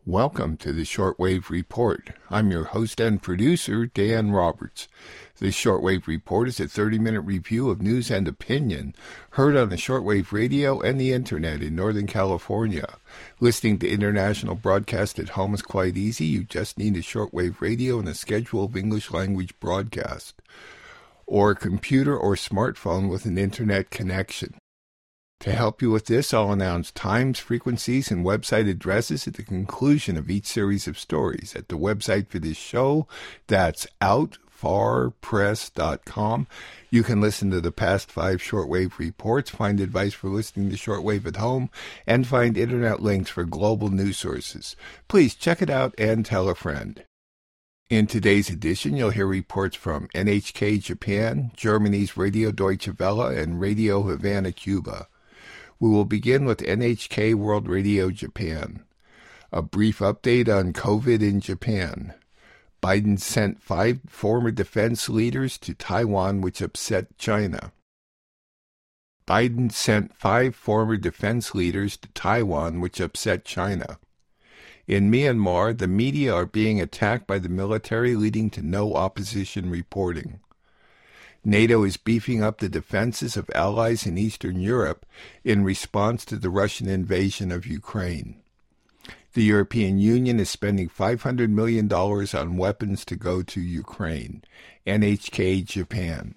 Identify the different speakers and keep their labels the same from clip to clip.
Speaker 1: Welcome to the Shortwave Report. I'm your host and producer, Dan Roberts. This Shortwave Report is a 30-minute review of news and opinion heard on the shortwave radio and the internet in Northern California. Listening to international broadcast at home is quite easy. You just need a shortwave radio and a schedule of English language broadcast, or a computer or smartphone with an internet connection. To help you with this, I'll announce times, frequencies, and website addresses at the conclusion of each series of stories. At the website for this show, that's outfarpress.com. You can listen to the past 5 shortwave reports, find advice for listening to shortwave at home, and find internet links for global news sources. Please check it out and tell a friend. In today's edition, you'll hear reports from NHK Japan, Germany's Radio Deutsche Welle, and Radio Havana, Cuba. We will begin with NHK World Radio Japan. A brief update on COVID in Japan. Biden sent 5 former defense leaders to Taiwan, which upset China. Biden sent 5 former defense leaders to Taiwan, which upset China. In Myanmar, the media are being attacked by the military, leading to no opposition reporting. NATO is beefing up the defenses of allies in Eastern Europe in response to the Russian invasion of Ukraine. The European Union is spending $500 million on weapons to go to Ukraine. NHK Japan.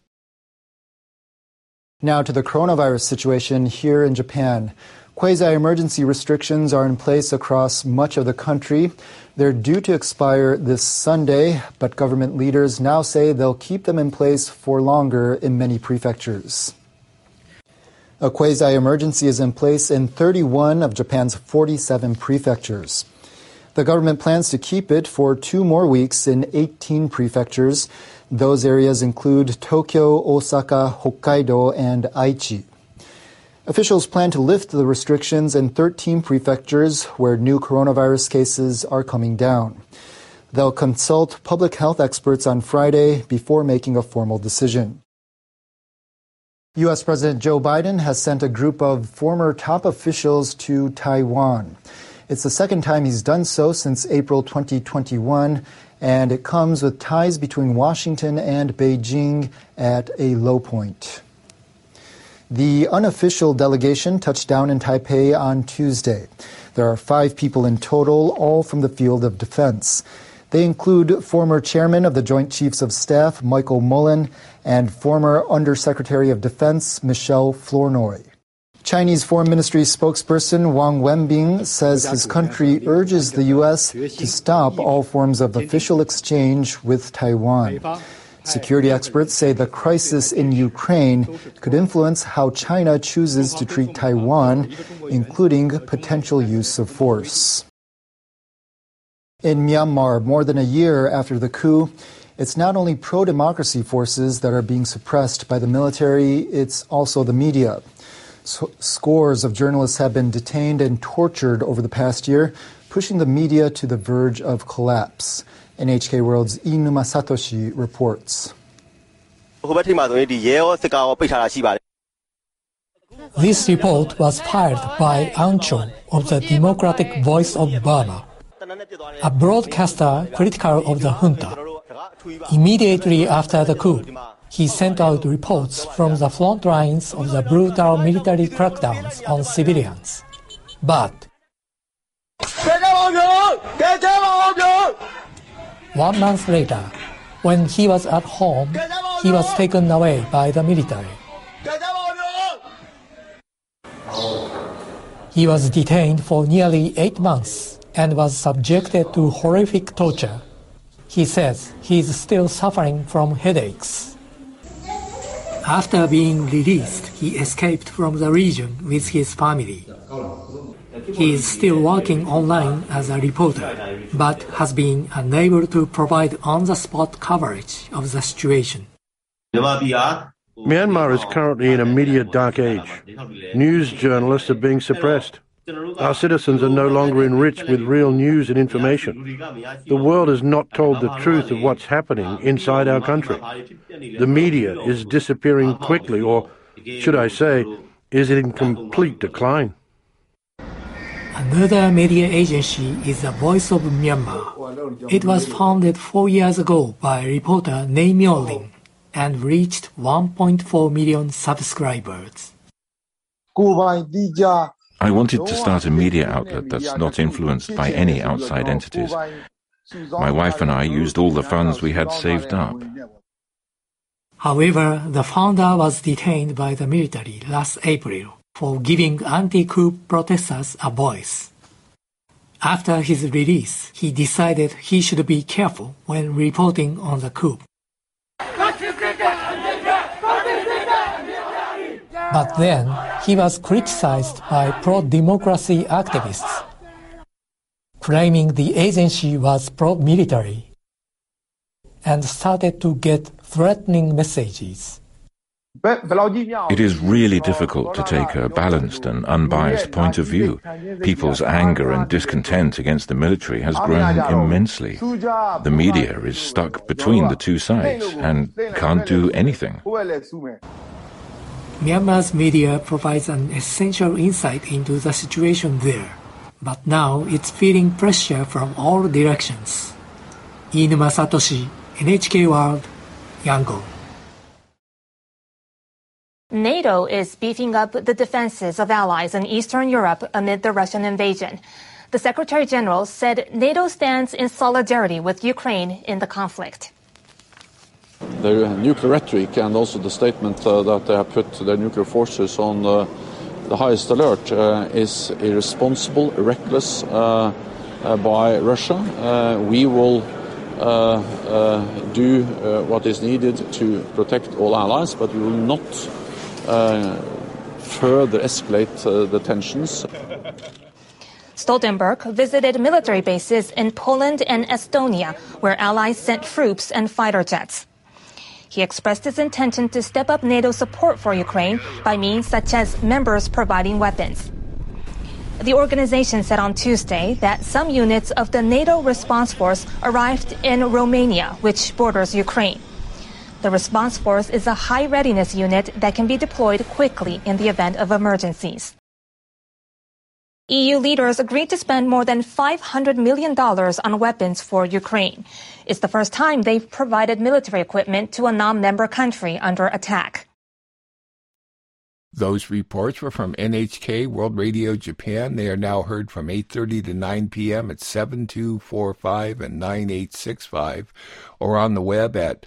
Speaker 2: Now to the coronavirus situation here in Japan. Quasi-emergency restrictions are in place across much of the country. They're due to expire this Sunday, but government leaders now say they'll keep them in place for longer in many prefectures. A quasi-emergency is in place in 31 of Japan's 47 prefectures. The government plans to keep it for 2 more weeks in 18 prefectures. Those areas include Tokyo, Osaka, Hokkaido, and Aichi. Officials plan to lift the restrictions in 13 prefectures where new coronavirus cases are coming down. They'll consult public health experts on Friday before making a formal decision. U.S. President Joe Biden has sent a group of former top officials to Taiwan. It's the second time he's done so since April 2021, and it comes with ties between Washington and Beijing at a low point. The unofficial delegation touched down in Taipei on Tuesday. There are 5 people in total, all from the field of defense. They include former chairman of the Joint Chiefs of Staff, Michael Mullen, and former Undersecretary of Defense, Michelle Flournoy. Chinese Foreign Ministry spokesperson Wang Wenbing says his country urges the U.S. to stop all forms of official exchange with Taiwan. Security experts say the crisis in Ukraine could influence how China chooses to treat Taiwan, including potential use of force. In Myanmar, more than a year after the coup, it's not only pro-democracy forces that are being suppressed by the military, it's also the media. Scores of journalists have been detained and tortured over the past year, pushing the media to the verge of collapse. NHK World's Inuma Satoshi reports.
Speaker 3: This report was filed by Aung Chon of the Democratic Voice of Burma, a broadcaster critical of the junta. Immediately after the coup, he sent out reports from the front lines of the brutal military crackdowns on civilians. But 1 month later, when he was at home, he was taken away by the military. He was detained for nearly 8 months and was subjected to horrific torture. He says he is still suffering from headaches. After being released, he escaped from the region with his family. He is still working online as a reporter, but has been unable to provide on-the-spot coverage of the situation.
Speaker 4: Myanmar is currently in a media dark age. News journalists are being suppressed. Our citizens are no longer enriched with real news and information. The world is not told the truth of what's happening inside our country. The media is disappearing quickly, or should I say, is in complete decline.
Speaker 3: Another media agency is the Voice of Myanmar. It was founded 4 years ago by reporter Nae Myo-ling and reached 1.4 million subscribers.
Speaker 5: I wanted to start a media outlet that's not influenced by any outside entities. My wife and I used all the funds we had saved up.
Speaker 3: However, the founder was detained by the military last April for giving anti-coup protesters a voice. After his release, he decided he should be careful when reporting on the coup. But then, he was criticized by pro-democracy activists, claiming the agency was pro-military, and started to get threatening messages.
Speaker 5: It is really difficult to take a balanced and unbiased point of view. People's anger and discontent against the military has grown immensely. The media is stuck between the two sides and can't do anything.
Speaker 3: Myanmar's media provides an essential insight into the situation there, but now it's feeling pressure from all directions. Inuma Satoshi, NHK World, Yangon.
Speaker 6: NATO is beefing up the defenses of allies in Eastern Europe amid the Russian invasion. The Secretary General said NATO stands in solidarity with Ukraine in the conflict.
Speaker 7: Their nuclear rhetoric and also the statement that they have put their nuclear forces on the highest alert is irresponsible, reckless by Russia. We will do what is needed to protect all allies, but we will not further escalate the tensions.
Speaker 6: Stoltenberg visited military bases in Poland and Estonia, where allies sent troops and fighter jets. He expressed his intention to step up NATO support for Ukraine by means such as members providing weapons. The organization said on Tuesday that some units of the NATO response force arrived in Romania, which borders Ukraine. The response force is a high readiness unit that can be deployed quickly in the event of emergencies. EU leaders agreed to spend more than $500 million on weapons for Ukraine. It's the first time they've provided military equipment to a non-member country under attack.
Speaker 1: Those reports were from NHK World Radio Japan. They are now heard from 8:30 to 9 p.m. at 7245 and 9865, or on the web at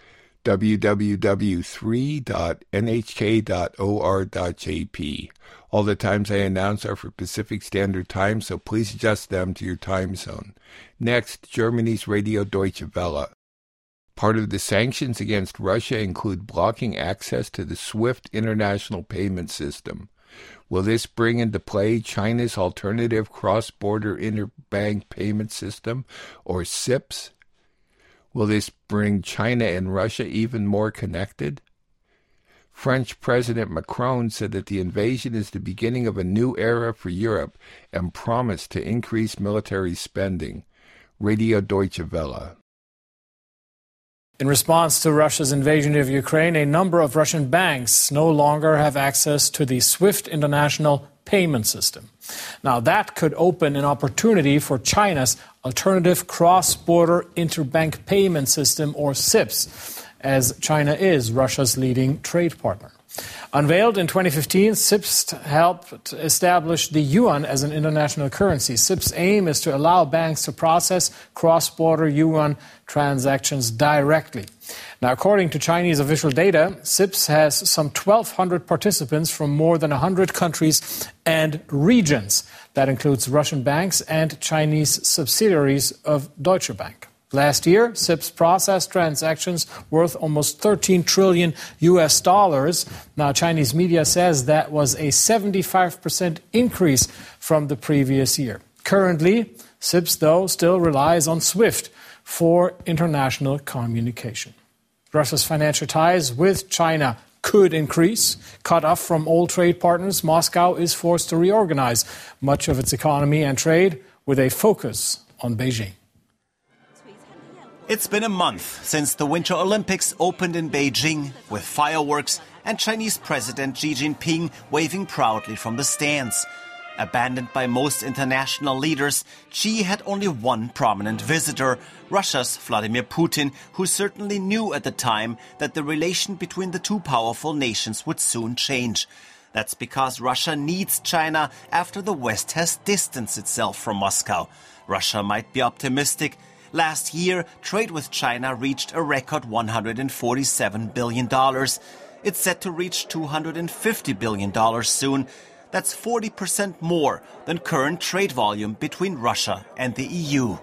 Speaker 1: www.3.nhk.or.jp. All the times I announce are for Pacific Standard Time, so please adjust them to your time zone. Next, Germany's Radio Deutsche Welle. Part of the sanctions against Russia include blocking access to the SWIFT international payment system. Will this bring into play China's alternative cross-border interbank payment system, or CIPS? Will this bring China and Russia even more connected? French President Macron said that the invasion is the beginning of a new era for Europe and promised to increase military spending. Radio Deutsche Welle.
Speaker 8: In response to Russia's invasion of Ukraine, a number of Russian banks no longer have access to the SWIFT international payment system. Now, that could open an opportunity for China's alternative cross-border interbank payment system, or CIPS, as China is Russia's leading trade partner. Unveiled in 2015, CIPS helped establish the yuan as an international currency. CIPS' aim is to allow banks to process cross-border yuan transactions directly. Now, according to Chinese official data, CIPS has some 1,200 participants from more than 100 countries and regions. That includes Russian banks and Chinese subsidiaries of Deutsche Bank. Last year, CIPS processed transactions worth almost $13 trillion. Now, Chinese media says that was a 75% increase from the previous year. Currently, CIPS, though, still relies on SWIFT for international communication. Russia's financial ties with China could increase. Cut off from all trade partners, Moscow is forced to reorganize much of its economy and trade with a focus on Beijing.
Speaker 9: It's been a month since the Winter Olympics opened in Beijing with fireworks and Chinese President Xi Jinping waving proudly from the stands. Abandoned by most international leaders, Xi had only one prominent visitor, Russia's Vladimir Putin, who certainly knew at the time that the relation between the two powerful nations would soon change. That's because Russia needs China after the West has distanced itself from Moscow. Russia might be optimistic. Last year, trade with China reached a record $147 billion. It's set to reach $250 billion soon. That's 40% more than current trade volume between Russia and the EU.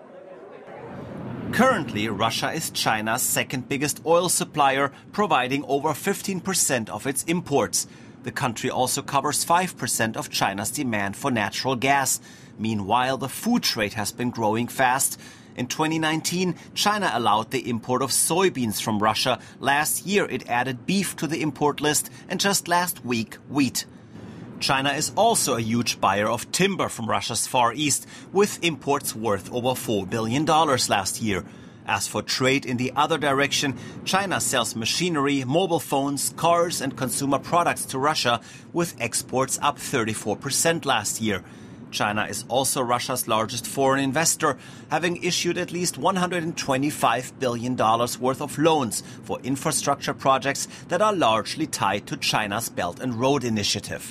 Speaker 9: Currently, Russia is China's second biggest oil supplier, providing over 15% of its imports. The country also covers 5% of China's demand for natural gas. Meanwhile, the food trade has been growing fast. In 2019, China allowed the import of soybeans from Russia. Last year, it added beef to the import list, and just last week, wheat. China is also a huge buyer of timber from Russia's Far East, with imports worth over $4 billion last year. As for trade in the other direction, China sells machinery, mobile phones, cars and consumer products to Russia, with exports up 34% last year. China is also Russia's largest foreign investor, having issued at least $125 billion worth of loans for infrastructure projects that are largely tied to China's Belt and Road Initiative.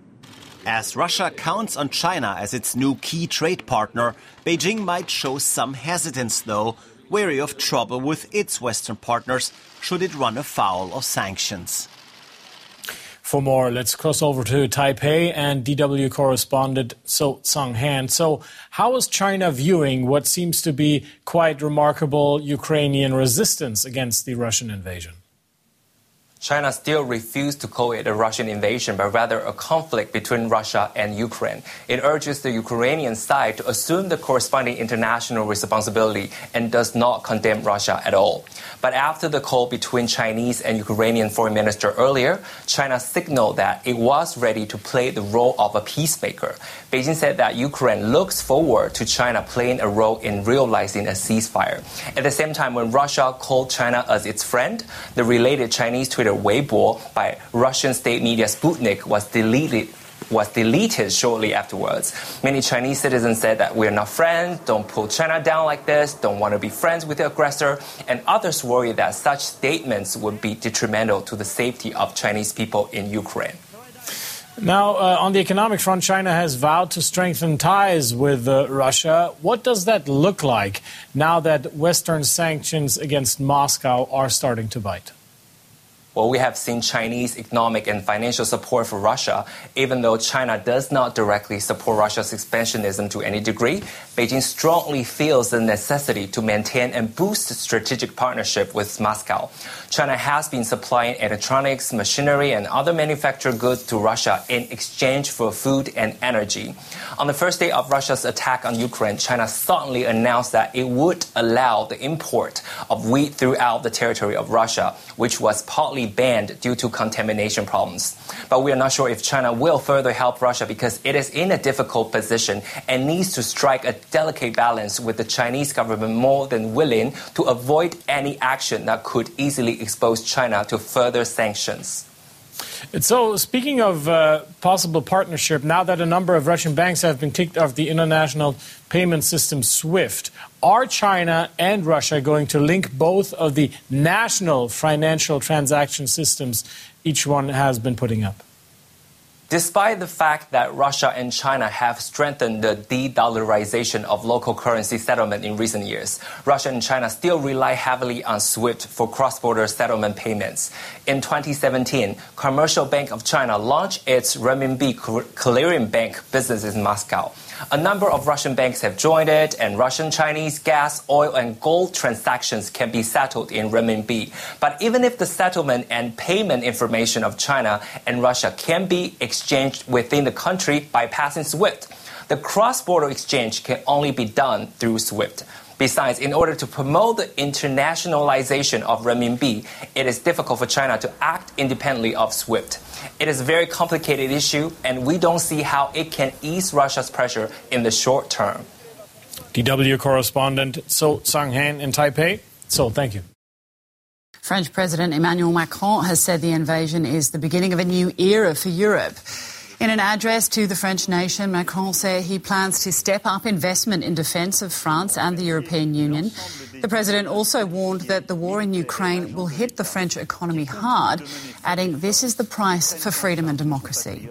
Speaker 9: As Russia counts on China as its new key trade partner, Beijing might show some hesitance, though, wary of trouble with its Western partners should it run afoul of sanctions.
Speaker 8: For more, let's cross over to Taipei and DW correspondent So Sang-han. So how is China viewing what seems to be quite remarkable Ukrainian resistance against the Russian invasion?
Speaker 10: China still refused to call it a Russian invasion, but rather a conflict between Russia and Ukraine. It urges the Ukrainian side to assume the corresponding international responsibility and does not condemn Russia at all. But after the call between Chinese and Ukrainian foreign minister earlier, China signaled that it was ready to play the role of a peacemaker. Beijing said that Ukraine looks forward to China playing a role in realizing a ceasefire. At the same time, when Russia called China as its friend, the related Chinese Twitter Weibo by Russian state media Sputnik was deleted shortly afterwards. Many Chinese citizens said that we're not friends, don't pull China down like this, don't want to be friends with the aggressor, and others worry that such statements would be detrimental to the safety of Chinese people in Ukraine.
Speaker 8: Now, on the economic front, China has vowed to strengthen ties with Russia. What does that look like now that Western sanctions against Moscow are starting to bite?
Speaker 10: Well, we have seen Chinese economic and financial support for Russia. Even though China does not directly support Russia's expansionism to any degree, Beijing strongly feels the necessity to maintain and boost strategic partnership with Moscow. China has been supplying electronics, machinery, and other manufactured goods to Russia in exchange for food and energy. On the first day of Russia's attack on Ukraine, China suddenly announced that it would allow the import of wheat throughout the territory of Russia, which was partly banned due to contamination problems. But we are not sure if China will further help Russia because it is in a difficult position and needs to strike a delicate balance with the Chinese government more than willing to avoid any action that could easily expose China to further sanctions.
Speaker 8: So, speaking of possible partnership, now that a number of Russian banks have been kicked off the international payment system SWIFT, are China and Russia going to link both of the national financial transaction systems each one has been putting up?
Speaker 10: Despite the fact that Russia and China have strengthened the de-dollarization of local currency settlement in recent years, Russia and China still rely heavily on SWIFT for cross-border settlement payments. In 2017, Commercial Bank of China launched its renminbi clearing bank business in Moscow. A number of Russian banks have joined it, and Russian, Chinese, gas, oil, and gold transactions can be settled in renminbi. But even if the settlement and payment information of China and Russia can be exchanged within the country bypassing SWIFT, the cross-border exchange can only be done through SWIFT. Besides, in order to promote the internationalization of renminbi, it is difficult for China to act independently of SWIFT. It is a very complicated issue, and we don't see how it can ease Russia's pressure in the short term.
Speaker 8: DW correspondent So Sang-han in Taipei. So, thank you.
Speaker 11: French President Emmanuel Macron has said the invasion is the beginning of a new era for Europe. In an address to the French nation, Macron said he plans to step up investment in defence of France and the European Union. The president also warned that the war in Ukraine will hit the French economy hard, adding this is the price for freedom and democracy.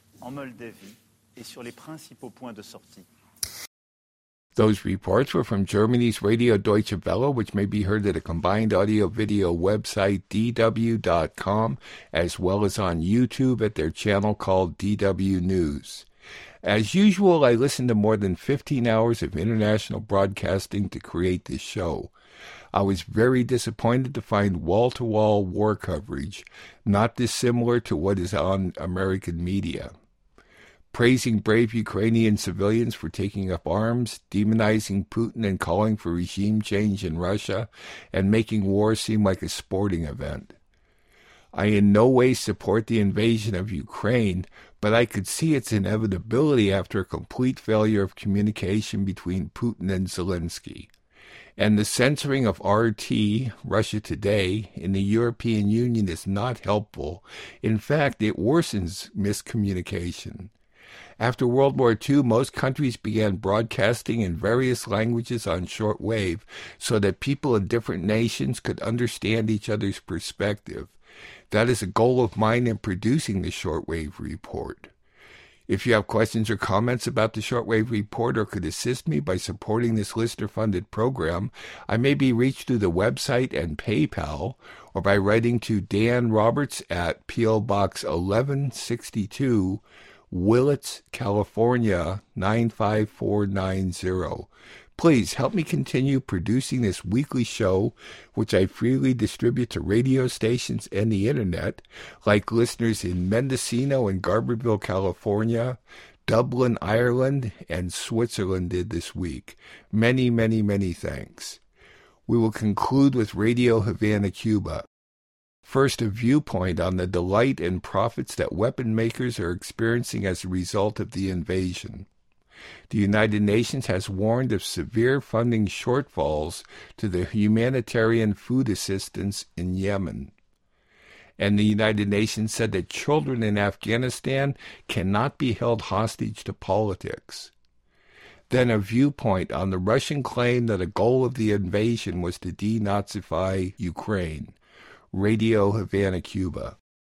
Speaker 1: Those reports were from Germany's Radio Deutsche Welle, which may be heard at a combined audio-video website, dw.com, as well as on YouTube at their channel called DW News. As usual, I listened to more than 15 hours of international broadcasting to create this show. I was very disappointed to find wall-to-wall war coverage, not dissimilar to what is on American media. Praising brave Ukrainian civilians for taking up arms, demonizing Putin and calling for regime change in Russia, and making war seem like a sporting event. I in no way support the invasion of Ukraine, but I could see its inevitability after a complete failure of communication between Putin and Zelensky. And the censoring of RT, Russia Today, in the European Union is not helpful. In fact, it worsens miscommunication. After World War II, most countries began broadcasting in various languages on shortwave so that people in different nations could understand each other's perspective. That is a goal of mine in producing the Shortwave Report. If you have questions or comments about the Shortwave Report or could assist me by supporting this listener-funded program, I may be reached through the website and PayPal or by writing to Dan Roberts at P.O. Box 1162, Willits, California, 95490. Please help me continue producing this weekly show, which I freely distribute to radio stations and the internet, like listeners in Mendocino and Garberville, California, Dublin, Ireland, and Switzerland did this week. Many, many, many thanks. We will conclude with Radio Havana, Cuba. First, a viewpoint on the delight and profits that weapon makers are experiencing as a result of the invasion. The United Nations has warned of severe funding shortfalls to the humanitarian food assistance in Yemen. And the United Nations said that children in Afghanistan cannot be held hostage to politics. Then a viewpoint on the Russian claim that a goal of the invasion was to denazify Ukraine. Radio Havana, Cuba.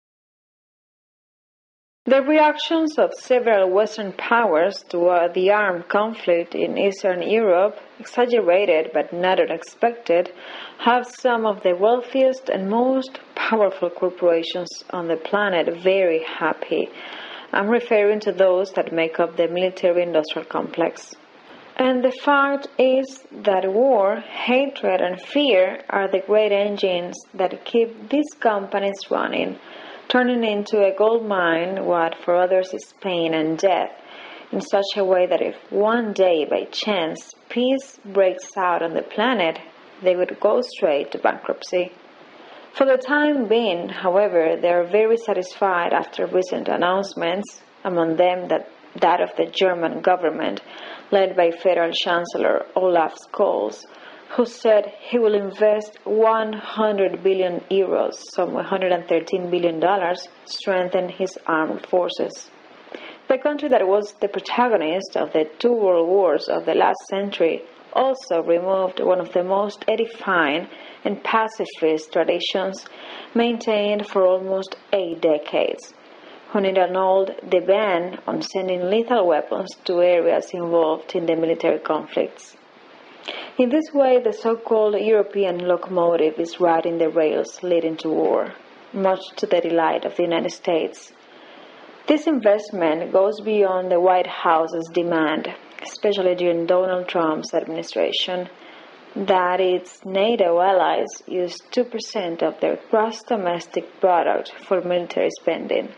Speaker 12: The reactions of several Western powers to the armed conflict in Eastern Europe, exaggerated but not unexpected, have some of the wealthiest and most powerful corporations on the planet very happy. I'm referring to those that make up the military-industrial complex. And the fact is that war, hatred, and fear are the great engines that keep these companies running, turning into a gold mine what for others is pain and death, in such a way that if one day by chance peace breaks out on the planet, they would go straight to bankruptcy. For the time being, however, they are very satisfied after recent announcements, among them that of the German government, led by Federal Chancellor Olaf Scholz, who said he will invest 100 billion euros, some $113 billion, strengthen his armed forces. The country that was the protagonist of the two world wars of the last century also removed one of the most edifying and pacifist traditions maintained for almost 8 decades, when it annulled the ban on sending lethal weapons to areas involved in the military conflicts. In this way, the so-called European locomotive is riding the rails leading to war, much to the delight of the United States. This investment goes beyond the White House's demand, especially during Donald Trump's administration, that its NATO allies use 2% of their gross domestic product for military spending.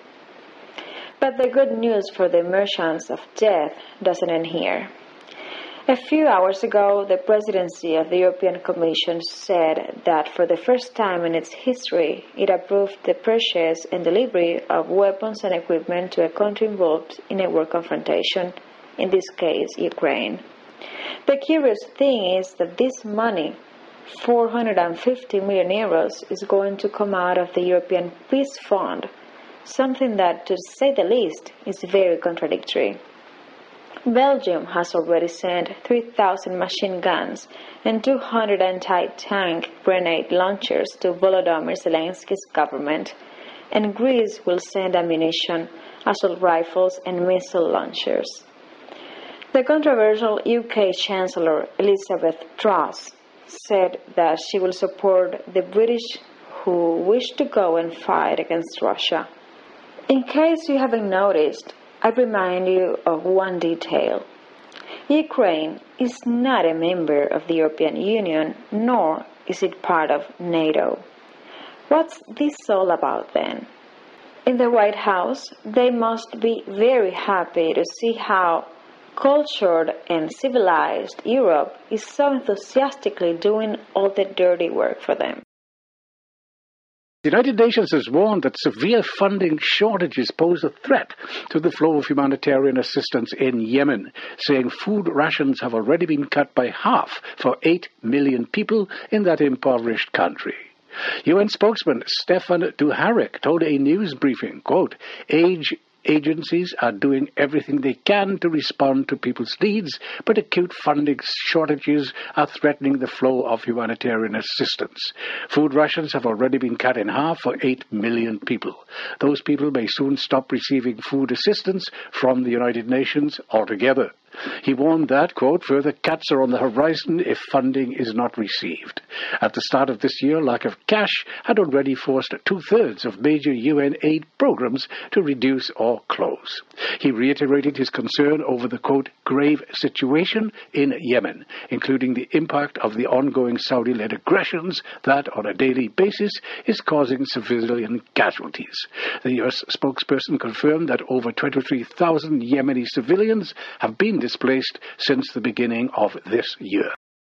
Speaker 12: But the good news for the merchants of death doesn't end here. A few hours ago, the presidency of the European Commission said that for the first time in its history, it approved the purchase and delivery of weapons and equipment to a country involved in a war confrontation, in this case, Ukraine. The curious thing is that this money, 450 million euros, is going to come out of the European Peace Fund, something that, to say the least, is very contradictory. Belgium has already sent 3,000 machine guns and 200 anti-tank grenade launchers to Volodymyr Zelensky's government, and Greece will send ammunition, assault rifles and missile launchers. The controversial UK Chancellor Elizabeth Truss said that she will support the British who wish to go and fight against Russia. In case you haven't noticed, I remind you of one detail. Ukraine is not a member of the European Union, nor is it part of NATO. What's this all about then? In the White House, they must be very happy to see how cultured and civilized Europe is so enthusiastically doing all the dirty work for them.
Speaker 13: The United Nations has warned that severe funding shortages pose a threat to the flow of humanitarian assistance in Yemen, saying food rations have already been cut by half for 8 million people in that impoverished country. UN spokesman Stefan Dujarric told a news briefing, quote, agencies are doing everything they can to respond to people's needs, but acute funding shortages are threatening the flow of humanitarian assistance. Food rations have already been cut in half for 8 million people. Those people may soon stop receiving food assistance from the United Nations altogether. He warned that, quote, further cuts are on the horizon if funding is not received. At the start of this year, lack of cash had already forced 2/3 of major UN aid programs to reduce or close. He reiterated his concern over the, quote, grave situation in Yemen, including the impact of the ongoing Saudi-led aggressions that, on a daily basis, is causing civilian casualties. The U.S. spokesperson confirmed that over 23,000 Yemeni civilians have been displaced since the beginning of this year.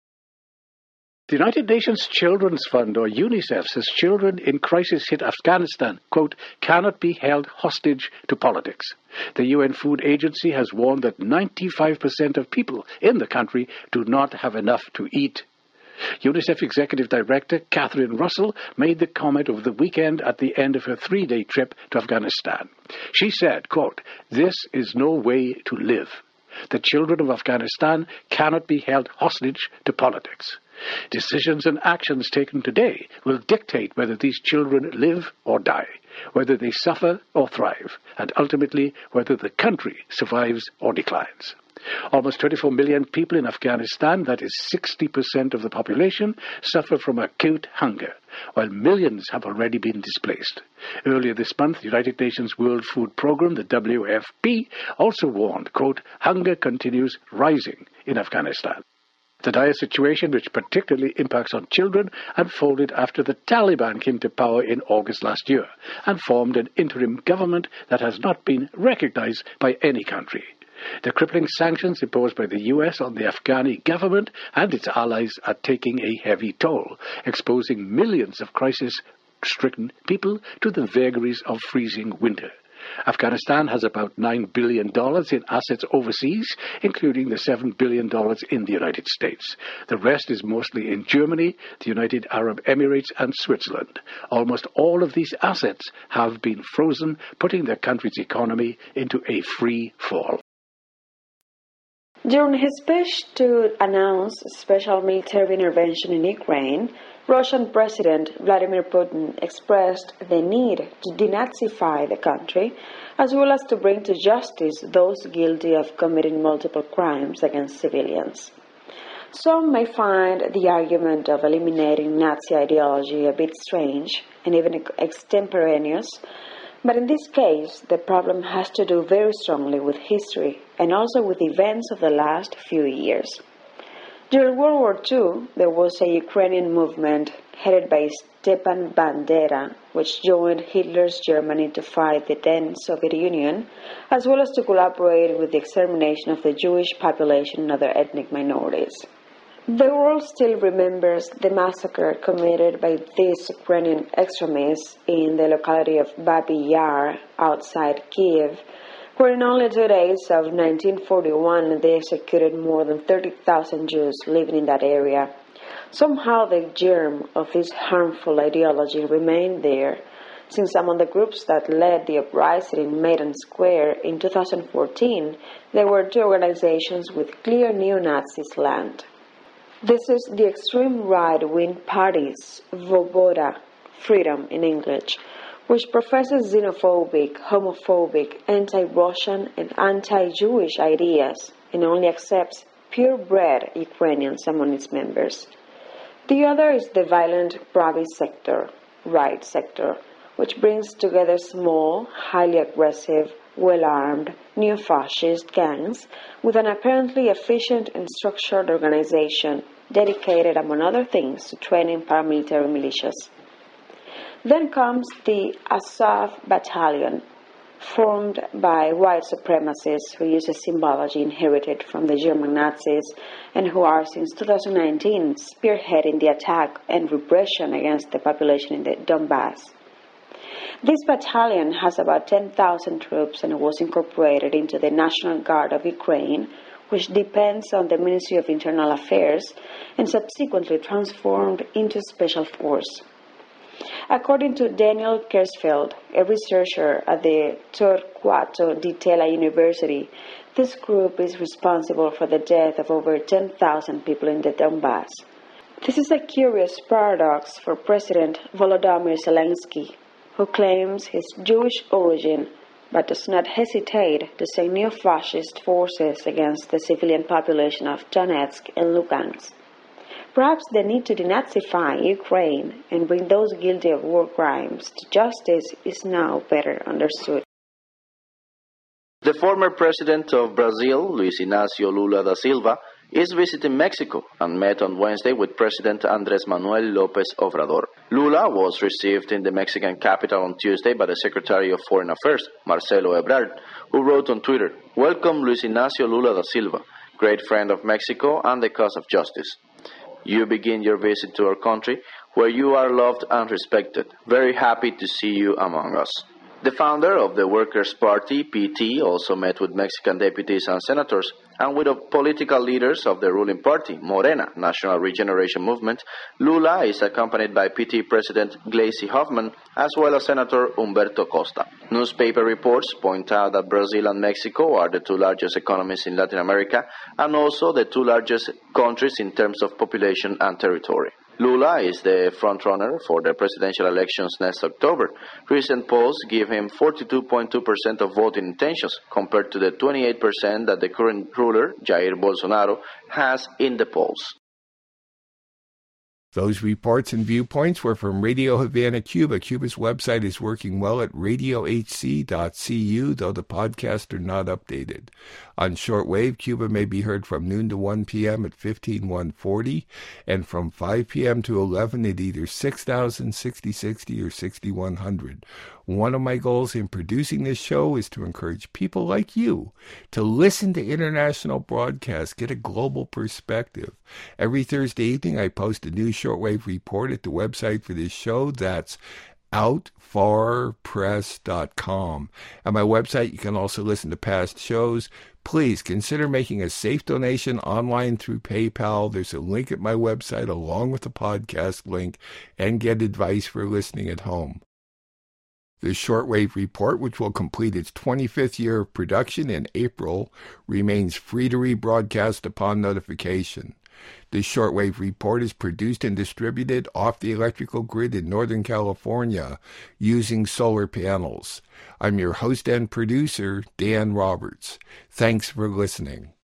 Speaker 13: The United Nations Children's Fund, or UNICEF, says children in crisis-hit Afghanistan, quote, cannot be held hostage to politics. The UN Food Agency has warned that 95% of people in the country do not have enough to eat. UNICEF Executive Director Catherine Russell made the comment over the weekend at the end of her 3-day trip to Afghanistan. She said, quote, this is no way to live. The children of Afghanistan cannot be held hostage to politics. Decisions and actions taken today will dictate whether these children live or die, whether they suffer or thrive, and ultimately whether the country survives or declines. Almost 24 million people in Afghanistan, that is 60% of the population, suffer from acute hunger, while millions have already been displaced. Earlier this month, the United Nations World Food Programme, the WFP, also warned, quote, hunger continues rising in Afghanistan. The dire situation, which particularly impacts on children, unfolded after the Taliban came to power in August last year and formed an interim government that has not been recognized by any country. The crippling sanctions imposed by the U.S. on the Afghani government and its allies are taking a heavy toll, exposing millions of crisis-stricken people to the vagaries of freezing winter. Afghanistan has about $9 billion in assets overseas, including the $7 billion in the United States. The rest is mostly in Germany, the United Arab Emirates, and Switzerland. Almost all of these assets have been frozen, putting the country's economy into a free fall.
Speaker 12: During his speech to announce a special military intervention in Ukraine, Russian President Vladimir Putin expressed the need to denazify the country, as well as to bring to justice those guilty of committing multiple crimes against civilians. Some may find the argument of eliminating Nazi ideology a bit strange and even extemporaneous, but in this case, the problem has to do very strongly with history and also with events of the last few years. During World War II, there was a Ukrainian movement headed by Stepan Bandera, which joined Hitler's Germany to fight the then Soviet Union, as well as to collaborate with the extermination of the Jewish population and other ethnic minorities. The world still remembers the massacre committed by these Ukrainian extremists in the locality of Babi Yar outside Kiev, where in only 2 days of 1941 they executed more than 30,000 Jews living in that area. Somehow the germ of this harmful ideology remained there, Since among the groups that led the uprising in Maidan Square in 2014, there were two organizations with clear neo-Nazi slant. This is the extreme right-wing party Svoboda, Freedom in English, which professes xenophobic, homophobic, anti-Russian and anti-Jewish ideas and only accepts purebred Ukrainians among its members. The other is the violent Pravi sector, right sector, which brings together small, highly aggressive, well-armed, neo-fascist gangs with an apparently efficient and structured organization dedicated, among other things, to training paramilitary militias. Then comes the Azov Battalion, formed by white supremacists who use a symbology inherited from the German Nazis and who are since 2019 spearheading the attack and repression against the population in the Donbass. This battalion has about 10,000 troops and was incorporated into the National Guard of Ukraine, which depends on the Ministry of Internal Affairs, and subsequently transformed into a special force. According to Daniel Kersfeld, a researcher at the Torquato di Tella University, this group is responsible for the death of over 10,000 people in the Donbass. This is a curious paradox for President Volodymyr Zelensky, who claims his Jewish origin but does not hesitate to send neo-fascist forces against the civilian population of Donetsk and Lugansk. Perhaps the need to denazify Ukraine and bring those guilty of war crimes to justice is now better understood.
Speaker 14: The former president of Brazil, Luiz Inácio Lula da Silva, is visiting Mexico and met on Wednesday with President Andrés Manuel López Obrador. Lula was received in the Mexican capital on Tuesday by the Secretary of Foreign Affairs, Marcelo Ebrard, who wrote on Twitter, "Welcome Luiz Inácio Lula da Silva, great friend of Mexico and the cause of justice. You begin your visit to our country, where you are loved and respected. Very happy to see you among us." The founder of the Workers' Party, PT, also met with Mexican deputies and senators, and with the political leaders of the ruling party, Morena, National Regeneration Movement. Lula is accompanied by PT President Gleisi Hoffmann, as well as Senator Humberto Costa. Newspaper reports point out that Brazil and Mexico are the two largest economies in Latin America, and also the two largest countries in terms of population and territory. Lula is the frontrunner for the presidential elections next October. Recent polls give him 42.2% of voting intentions, compared to the 28% that the current ruler, Jair Bolsonaro, has in the polls.
Speaker 1: Those reports and viewpoints were from Radio Havana, Cuba. Cuba's website is working well at radiohc.cu, though the podcasts are not updated. On shortwave, Cuba may be heard from noon to 1 p.m. at 15140 and from 5 p.m. to 11 at either 6000, 6060, or 6100. One of my goals in producing this show is to encourage people like you to listen to international broadcasts, get a global perspective. Every Thursday evening, I post a new shortwave report at the website for this show. That's outfarpress.com. At my website, you can also listen to past shows. Please consider making a safe donation online through PayPal. There's a link at my website along with the podcast link, and get advice for listening at home. The Shortwave Report, which will complete its 25th year of production in April, remains free to rebroadcast upon notification. The Shortwave Report is produced and distributed off the electrical grid in Northern California using solar panels. I'm your host and producer, Dan Roberts. Thanks for listening.